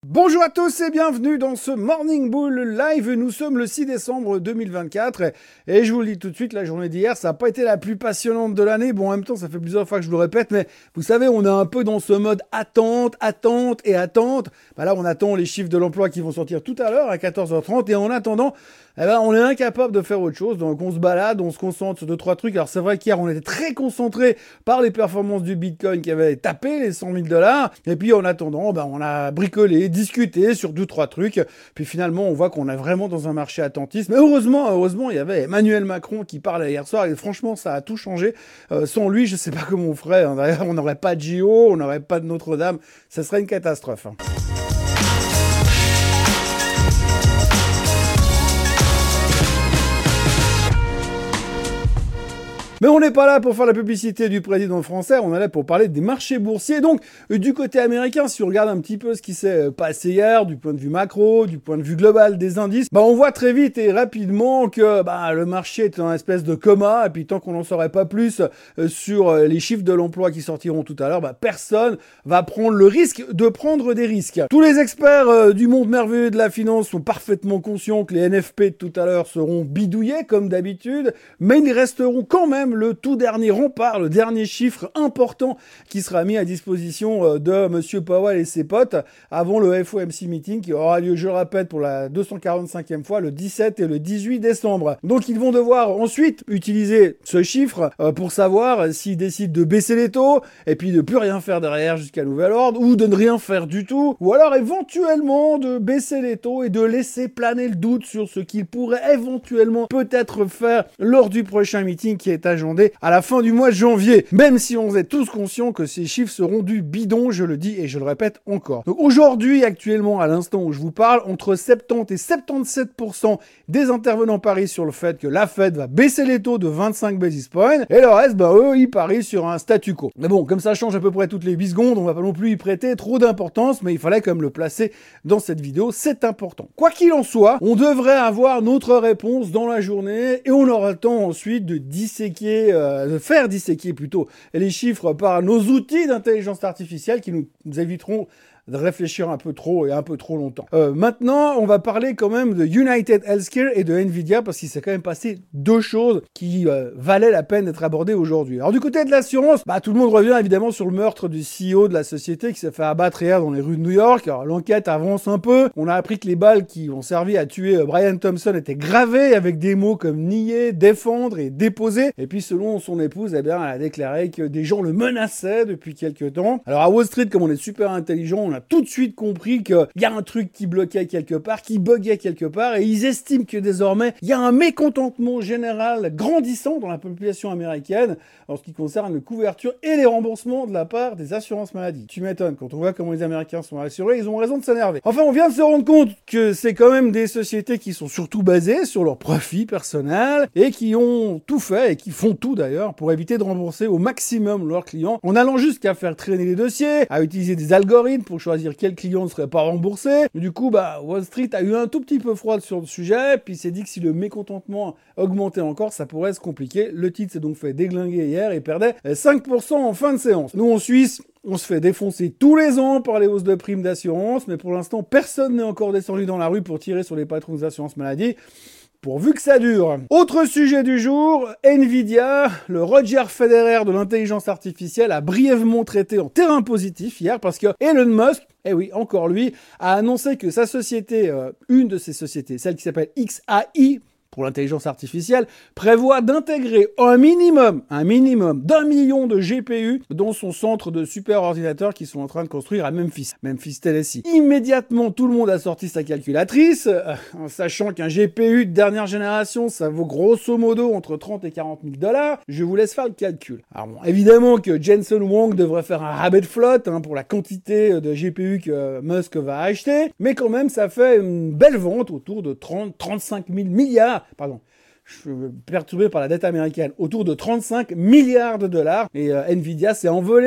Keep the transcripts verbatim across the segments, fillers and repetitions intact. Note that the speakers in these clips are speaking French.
Bonjour à tous et bienvenue dans ce Morning Bull Live. Nous sommes le six décembre deux mille vingt-quatre et je vous le dis tout de suite, la journée d'hier, ça n'a pas été la plus passionnante de l'année. Bon, en même temps, ça fait plusieurs fois que je le répète, mais vous savez, on est un peu dans ce mode attente, attente et attente. Bah là, on attend les chiffres de l'emploi qui vont sortir tout à l'heure à quatorze heures trente et en attendant, eh ben, on est incapable de faire autre chose. Donc, on se balade, on se concentre sur deux, trois trucs. Alors, c'est vrai qu'hier, on était très concentré par les performances du Bitcoin qui avait tapé les cent mille dollars. Et puis, en attendant, ben, on a bricolé, discuté sur deux, trois trucs. Puis finalement, on voit qu'on est vraiment dans un marché attentiste. Mais heureusement, heureusement, il y avait Emmanuel Macron qui parlait hier soir. Et franchement, ça a tout changé. Euh, sans lui, je sais pas comment on ferait. On n'aurait pas de J O, on n'aurait pas de Notre-Dame. Ça serait une catastrophe. Hein. Mais on n'est pas là pour faire la publicité du président français, on est là pour parler des marchés boursiers. Donc, du côté américain, si on regarde un petit peu ce qui s'est passé hier, du point de vue macro, du point de vue global des indices, bah on voit très vite et rapidement que bah, le marché est en espèce de coma, et puis tant qu'on n'en saurait pas plus euh, sur les chiffres de l'emploi qui sortiront tout à l'heure, bah, personne va prendre le risque de prendre des risques. Tous les experts euh, du monde merveilleux de la finance sont parfaitement conscients que les N F P de tout à l'heure seront bidouillés comme d'habitude, mais ils resteront quand même le tout dernier rempart, le dernier chiffre important qui sera mis à disposition de Monsieur Powell et ses potes avant le F O M C meeting qui aura lieu, je le répète, pour la deux cent quarante-cinquième fois le dix-sept et le dix-huit décembre. Donc ils vont devoir ensuite utiliser ce chiffre pour savoir s'ils décident de baisser les taux et puis de plus rien faire derrière jusqu'à nouvel ordre ou de ne rien faire du tout ou alors éventuellement de baisser les taux et de laisser planer le doute sur ce qu'ils pourraient éventuellement peut-être faire lors du prochain meeting qui est agendé à la fin du mois de janvier, même si on est tous conscients que ces chiffres seront du bidon, je le dis et je le répète encore. Donc aujourd'hui, actuellement, à l'instant où je vous parle, entre soixante-dix et soixante-dix-sept pour cent des intervenants parient sur le fait que la Fed va baisser les taux de vingt-cinq basis points, et le reste, bah eux, ils parient sur un statu quo. Mais bon, comme ça change à peu près toutes les huit secondes, on va pas non plus y prêter trop d'importance, mais il fallait quand même le placer dans cette vidéo, c'est important. Quoi qu'il en soit, on devrait avoir notre réponse dans la journée, et on aura le temps ensuite de disséquer Euh, de faire disséquer plutôt les chiffres par nos outils d'intelligence artificielle qui nous, nous éviteront de réfléchir un peu trop et un peu trop longtemps. Euh, maintenant, on va parler quand même de United Healthcare et de Nvidia parce qu'il s'est quand même passé deux choses qui euh, valaient la peine d'être abordées aujourd'hui. Alors du côté de l'assurance, bah tout le monde revient évidemment sur le meurtre du C E O de la société qui s'est fait abattre hier dans les rues de New York. Alors l'enquête avance un peu. On a appris que les balles qui ont servi à tuer euh, Brian Thompson étaient gravées avec des mots comme nier, défendre et déposer. Et puis selon son épouse, eh bien, elle a déclaré que des gens le menaçaient depuis quelques temps. Alors à Wall Street, comme on est super intelligent, on a tout de suite compris qu'il y a un truc qui bloquait quelque part, qui buguait quelque part, et ils estiment que désormais, il y a un mécontentement général grandissant dans la population américaine en ce qui concerne les couvertures et les remboursements de la part des assurances maladie. Tu m'étonnes, quand on voit comment les Américains sont assurés, ils ont raison de s'énerver. Enfin, on vient de se rendre compte que c'est quand même des sociétés qui sont surtout basées sur leur profit personnel et qui ont tout fait, et qui font tout d'ailleurs, pour éviter de rembourser au maximum leurs clients, en allant jusqu'à faire traîner les dossiers, à utiliser des algorithmes pour choisir quel client ne serait pas remboursé. Du coup, bah, Wall Street a eu un tout petit peu froid sur le sujet, puis s'est dit que si le mécontentement augmentait encore, ça pourrait se compliquer. Le titre s'est donc fait déglinguer hier et perdait cinq pour cent en fin de séance. Nous, en Suisse, on se fait défoncer tous les ans par les hausses de primes d'assurance, mais pour l'instant, personne n'est encore descendu dans la rue pour tirer sur les patrons des assurances maladie. Pourvu que ça dure. Autre sujet du jour, Nvidia, le Roger Federer de l'intelligence artificielle a brièvement traité en terrain positif hier parce que Elon Musk, eh oui, encore lui, a annoncé que sa société, euh, une de ses sociétés, celle qui s'appelle X A I, pour l'intelligence artificielle, prévoit d'intégrer un minimum, un minimum d'un million de G P U dans son centre de superordinateurs qu'ils sont en train de construire à Memphis, Memphis, Tennessee. Immédiatement, tout le monde a sorti sa calculatrice, euh, en sachant qu'un G P U de dernière génération, ça vaut grosso modo entre trente et quarante mille dollars. Je vous laisse faire le calcul. Alors bon, évidemment que Jensen Huang devrait faire un rabais de flotte hein, pour la quantité de G P U que Musk va acheter, mais quand même, ça fait une belle vente autour de trente à trente-cinq mille milliards. Pardon, je suis perturbé par la dette américaine, autour de trente-cinq milliards de dollars. Et euh, Nvidia s'est envolé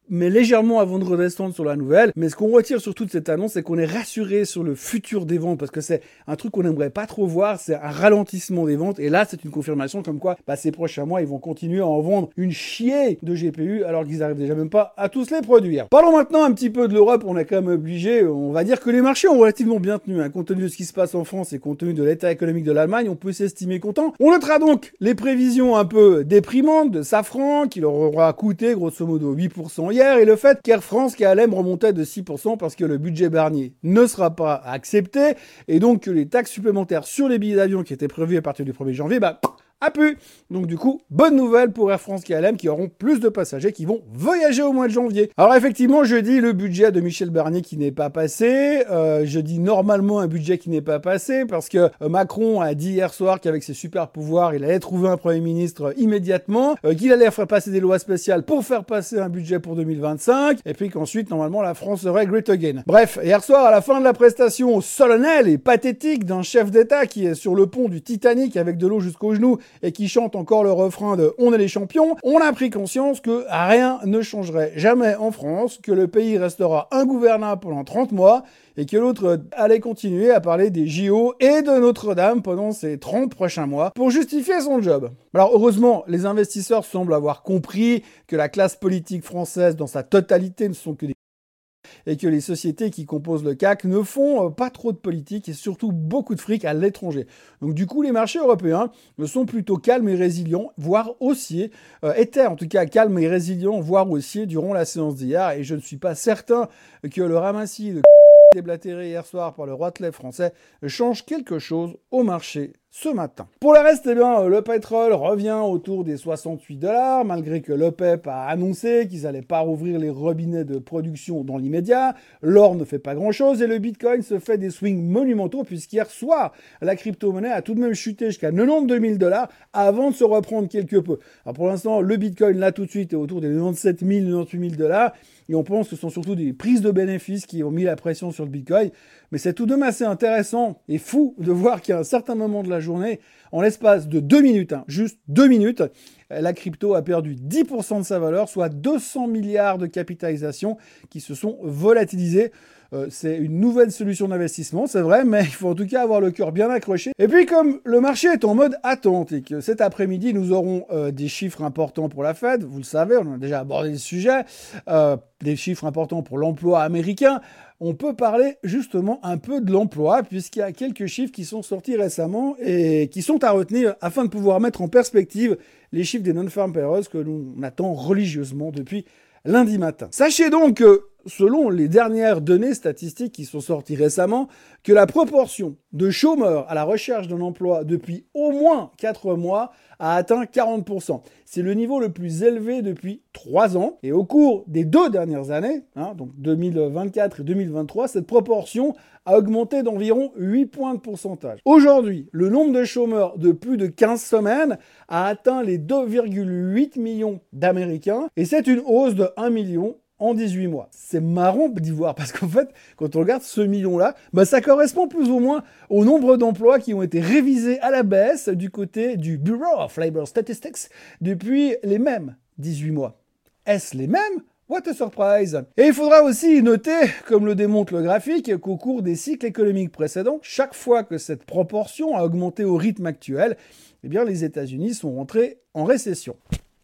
mais légèrement avant de redescendre sur la nouvelle. Mais ce qu'on retire sur toute cette annonce, c'est qu'on est rassuré sur le futur des ventes, parce que c'est un truc qu'on n'aimerait pas trop voir, c'est un ralentissement des ventes. Et là, c'est une confirmation comme quoi, bah, ces prochains mois, ils vont continuer à en vendre une chier de G P U, alors qu'ils arrivent déjà même pas à tous les produire. Parlons maintenant un petit peu de l'Europe. On est quand même obligé, on va dire que les marchés ont relativement bien tenu, hein, compte tenu de ce qui se passe en France et compte tenu de l'état économique de l'Allemagne, on peut s'estimer content. On notera donc les prévisions un peu déprimantes de Safran, qui leur aura coûté grosso modo huit pour cent hier, et le fait qu'Air France, K L M remontait de six pour cent parce que le budget Barnier ne sera pas accepté, et donc que les taxes supplémentaires sur les billets d'avion qui étaient prévues à partir du premier janvier, bah, a pu. Donc du coup, bonne nouvelle pour Air France K L M qui auront plus de passagers qui vont voyager au mois de janvier. Alors effectivement, je dis le budget de Michel Barnier qui n'est pas passé. Euh, je dis normalement un budget qui n'est pas passé parce que euh, Macron a dit hier soir qu'avec ses super pouvoirs, il allait trouver un Premier ministre immédiatement, euh, qu'il allait faire passer des lois spéciales pour faire passer un budget pour deux mille vingt-cinq, et puis qu'ensuite, normalement, la France serait great again. Bref, hier soir, à la fin de la prestation solennelle et pathétique d'un chef d'État qui est sur le pont du Titanic avec de l'eau jusqu'aux genoux et qui chante encore le refrain de « On est les champions », on a pris conscience que rien ne changerait jamais en France, que le pays restera ingouvernable pendant trente mois et que l'autre allait continuer à parler des J O et de Notre-Dame pendant ces trente prochains mois pour justifier son job. Alors heureusement, les investisseurs semblent avoir compris que la classe politique française dans sa totalité ne sont que des et que les sociétés qui composent le C A C ne font pas trop de politique et surtout beaucoup de fric à l'étranger. Donc du coup, les marchés européens sont plutôt calmes et résilients, voire haussiers, euh, étaient en tout cas calmes et résilients, voire haussiers durant la séance d'hier, et je ne suis pas certain que le ramassis de déblatéré hier soir par le roitelet français change quelque chose au marché ce matin. Pour le reste, eh bien, le pétrole revient autour des soixante-huit dollars, malgré que l'OPEP a annoncé qu'ils n'allaient pas rouvrir les robinets de production dans l'immédiat. L'or ne fait pas grand-chose et le Bitcoin se fait des swings monumentaux puisqu'hier soir, la crypto-monnaie a tout de même chuté jusqu'à quatre-vingt-douze mille dollars avant de se reprendre quelque peu. Alors pour l'instant, le Bitcoin, là tout de suite, est autour des quatre-vingt-dix-sept mille, quatre-vingt-dix-huit mille dollars. Et on pense que ce sont surtout des prises de bénéfices qui ont mis la pression sur le Bitcoin. Mais c'est tout de même assez intéressant et fou de voir qu'à un certain moment de la journée, en l'espace de deux minutes, hein, juste deux minutes, la crypto a perdu dix pour cent de sa valeur, soit deux cents milliards de capitalisation qui se sont volatilisés. Euh, c'est une nouvelle solution d'investissement, c'est vrai, mais il faut en tout cas avoir le cœur bien accroché. Et puis comme le marché est en mode attente et que cet après-midi, nous aurons euh, des chiffres importants pour la Fed, vous le savez, on a déjà abordé le sujet, euh, des chiffres importants pour l'emploi américain, on peut parler justement un peu de l'emploi, puisqu'il y a quelques chiffres qui sont sortis récemment et qui sont à retenir afin de pouvoir mettre en perspective les chiffres des non-farm payrolls que l'on attend religieusement depuis lundi matin. Sachez donc que, selon les dernières données statistiques qui sont sorties récemment, que la proportion de chômeurs à la recherche d'un emploi depuis au moins quatre mois a atteint quarante pour cent. C'est le niveau le plus élevé depuis trois ans. Et au cours des deux dernières années, hein, donc deux mille vingt-quatre et deux mille vingt-trois, cette proportion a augmenté d'environ huit points de pourcentage. Aujourd'hui, le nombre de chômeurs de plus de quinze semaines a atteint les deux virgule huit millions d'Américains et c'est une hausse de un million en dix-huit mois. C'est marrant d'y voir parce qu'en fait, quand on regarde ce million-là, bah, ça correspond plus ou moins au nombre d'emplois qui ont été révisés à la baisse du côté du Bureau of Labor Statistics depuis les mêmes dix-huit mois. Est-ce les mêmes ? What a surprise! Et il faudra aussi noter, comme le démontre le graphique, qu'au cours des cycles économiques précédents, chaque fois que cette proportion a augmenté au rythme actuel, eh bien les États-Unis sont rentrés en récession.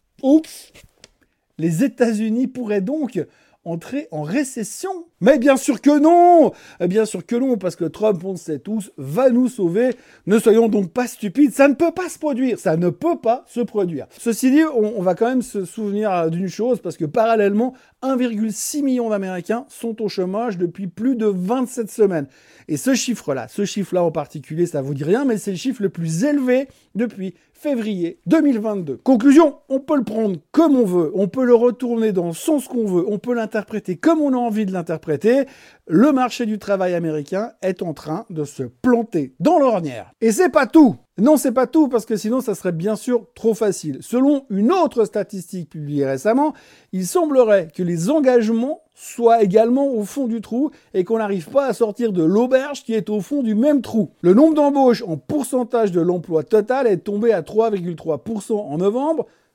Oups! Les États-Unis pourraient donc entrer en récession? Mais bien sûr que non! Bien sûr que non, parce que Trump, on le sait tous, va nous sauver. Ne soyons donc pas stupides, ça ne peut pas se produire, ça ne peut pas se produire. Ceci dit, on, on va quand même se souvenir d'une chose, parce que parallèlement, un virgule six million d'Américains sont au chômage depuis plus de vingt-sept semaines. Et ce chiffre-là, ce chiffre-là en particulier, ça vous dit rien, mais c'est le chiffre le plus élevé depuis février deux mille vingt-deux. Conclusion, on peut le prendre comme on veut, on peut le retourner dans le sens qu'on veut, on peut l'interpréter comme on a envie de l'interpréter. Le marché du travail américain est en train de se planter dans l'ornière. Et c'est pas tout. Non, c'est pas tout, parce que sinon, ça serait bien sûr trop facile. Selon une autre statistique publiée récemment, il semblerait que les engagements soient également au fond du trou et qu'on n'arrive pas à sortir de l'auberge qui est au fond du même trou. Le nombre d'embauches en pourcentage de l'emploi total est tombé à trois virgule trois pour cent en novembre,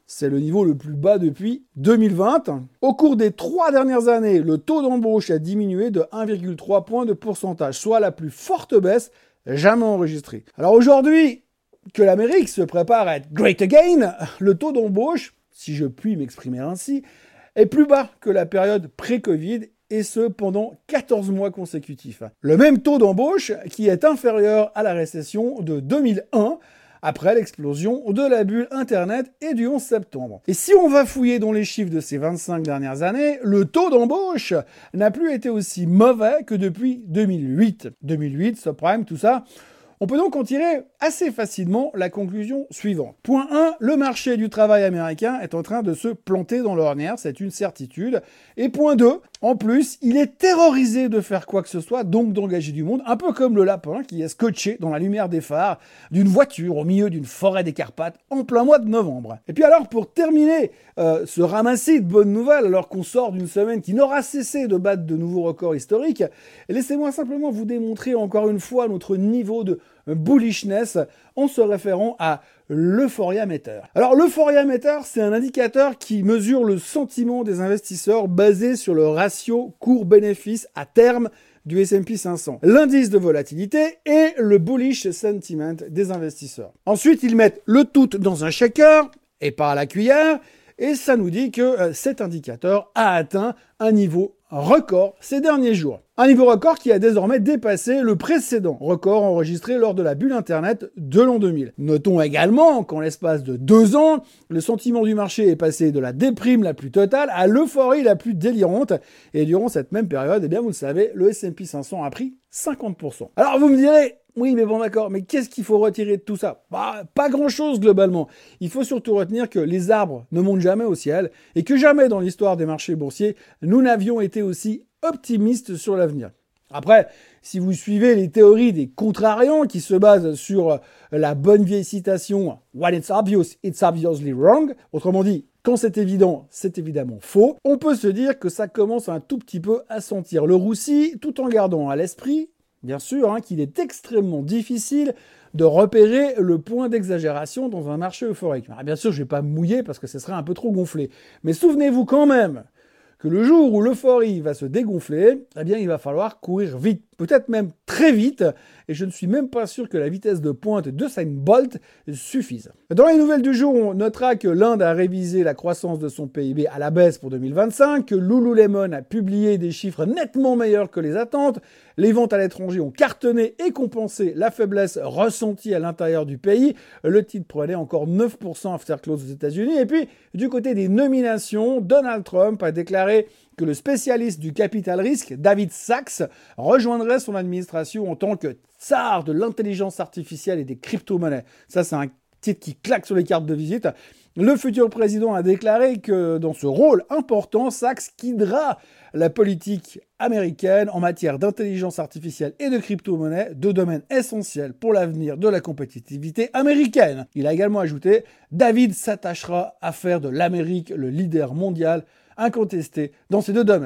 C'est le niveau le plus bas depuis deux mille vingt. Au cours des trois dernières années, le taux d'embauche a diminué de un virgule trois points de pourcentage, soit la plus forte baisse jamais enregistrée. Alors aujourd'hui, que l'Amérique se prépare à être great again, le taux d'embauche, si je puis m'exprimer ainsi, est plus bas que la période pré-Covid, et ce pendant quatorze mois consécutifs. Le même taux d'embauche qui est inférieur à la récession de deux mille un, après l'explosion de la bulle Internet et du onze septembre. Et si on va fouiller dans les chiffres de ces vingt-cinq dernières années, le taux d'embauche n'a plus été aussi mauvais que depuis deux mille huit. deux mille huit, subprime, tout ça. On peut donc en tirer assez facilement la conclusion suivante. Point un, le marché du travail américain est en train de se planter dans l'ornière, c'est une certitude. Et point deux, en plus, il est terrorisé de faire quoi que ce soit, donc d'engager du monde, un peu comme le lapin qui est scotché dans la lumière des phares d'une voiture au milieu d'une forêt des Carpates en plein mois de novembre. Et puis alors, pour terminer euh, ce ramassis de bonnes nouvelles, alors qu'on sort d'une semaine qui n'aura cessé de battre de nouveaux records historiques, laissez-moi simplement vous démontrer encore une fois notre niveau de bullishness en se référant à l'Euphoria-Meter. Alors l'Euphoria-Meter, c'est un indicateur qui mesure le sentiment des investisseurs basé sur le ratio court-bénéfice à terme du S and P cinq cents, l'indice de volatilité et le bullish sentiment des investisseurs. Ensuite, ils mettent le tout dans un shaker et pas à la cuillère, et ça nous dit que euh, cet indicateur a atteint un niveau record ces derniers jours. Un niveau record qui a désormais dépassé le précédent record enregistré lors de la bulle Internet de l'an deux mille. Notons également qu'en l'espace de deux ans, le sentiment du marché est passé de la déprime la plus totale à l'euphorie la plus délirante. Et durant cette même période, eh bien vous le savez, le S and P cinq cents a pris cinquante pour cent. Alors vous me direz, oui mais bon d'accord, mais qu'est-ce qu'il faut retirer de tout ça? Bah, pas grand-chose globalement. Il faut surtout retenir que les arbres ne montent jamais au ciel et que jamais dans l'histoire des marchés boursiers, nous n'avions été aussi optimiste sur l'avenir. Après, si vous suivez les théories des contrariants qui se basent sur la bonne vieille citation « When it's obvious, it's obviously wrong », autrement dit, quand c'est évident, c'est évidemment faux, on peut se dire que ça commence un tout petit peu à sentir le roussi, tout en gardant à l'esprit, bien sûr, hein, qu'il est extrêmement difficile de repérer le point d'exagération dans un marché euphorique. Alors, bien sûr, je ne vais pas me mouiller parce que ce serait un peu trop gonflé, mais souvenez-vous quand même que le jour où l'euphorie va se dégonfler, eh bien, il va falloir courir vite, peut-être même très vite, et je ne suis même pas sûr que la vitesse de pointe de Usain Bolt suffise. Dans les nouvelles du jour, on notera que l'Inde a révisé la croissance de son P I B à la baisse pour deux mille vingt-cinq, que Lululemon a publié des chiffres nettement meilleurs que les attentes, les ventes à l'étranger ont cartonné et compensé la faiblesse ressentie à l'intérieur du pays, le titre prenait encore neuf pour cent after close aux États-Unis, et puis du côté des nominations, Donald Trump a déclaré que le spécialiste du capital risque, David Sachs, rejoindrait son administration en tant que tsar de l'intelligence artificielle et des crypto-monnaies. Ça, c'est un titre qui claque sur les cartes de visite. Le futur président a déclaré que dans ce rôle important, Sachs guidera la politique américaine en matière d'intelligence artificielle et de crypto-monnaie, deux domaines essentiels pour l'avenir de la compétitivité américaine. Il a également ajouté « David s'attachera à faire de l'Amérique le leader mondial incontesté dans ces deux domaines ».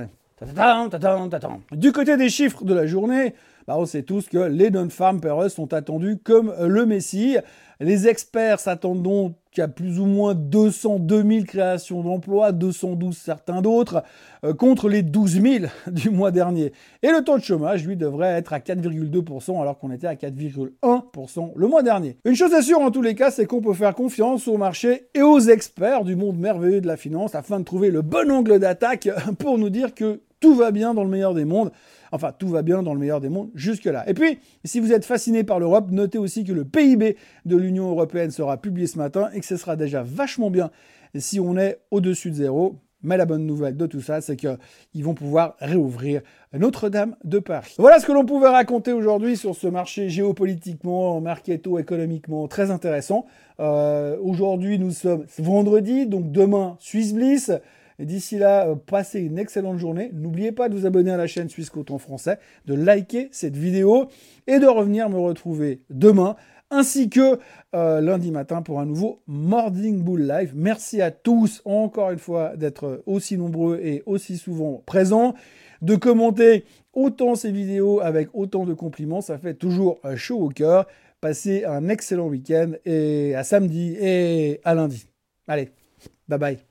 Du côté des chiffres de la journée, bah on sait tous que les non-farm payrolls sont attendus comme le messie. Les experts s'attendent donc à plus ou moins deux cent deux mille créations d'emplois, deux cent douze certains d'autres, euh, contre les douze mille du mois dernier. Et le taux de chômage, lui, devrait être à quatre virgule deux pour cent alors qu'on était à quatre virgule un pour cent le mois dernier. Une chose est sûre en tous les cas, c'est qu'on peut faire confiance au marché et aux experts du monde merveilleux de la finance afin de trouver le bon angle d'attaque pour nous dire que tout va bien dans le meilleur des mondes. Enfin, tout va bien dans le meilleur des mondes jusque-là. Et puis, si vous êtes fasciné par l'Europe, notez aussi que le P I B de l'Union européenne sera publié ce matin et que ce sera déjà vachement bien si on est au-dessus de zéro. Mais la bonne nouvelle de tout ça, c'est qu'ils vont pouvoir réouvrir Notre-Dame de Paris. Voilà ce que l'on pouvait raconter aujourd'hui sur ce marché géopolitiquement, marketo-économiquement très intéressant. Euh, aujourd'hui, nous sommes vendredi, donc demain, Swiss Bliss. Et d'ici là, passez une excellente journée. N'oubliez pas de vous abonner à la chaîne Suisse Coton Français, de liker cette vidéo et de revenir me retrouver demain, ainsi que euh, lundi matin pour un nouveau Morning Bull Live. Merci à tous, encore une fois, d'être aussi nombreux et aussi souvent présents, de commenter autant ces vidéos avec autant de compliments. Ça fait toujours chaud au cœur. Passez un excellent week-end et à samedi et à lundi. Allez. Bye bye.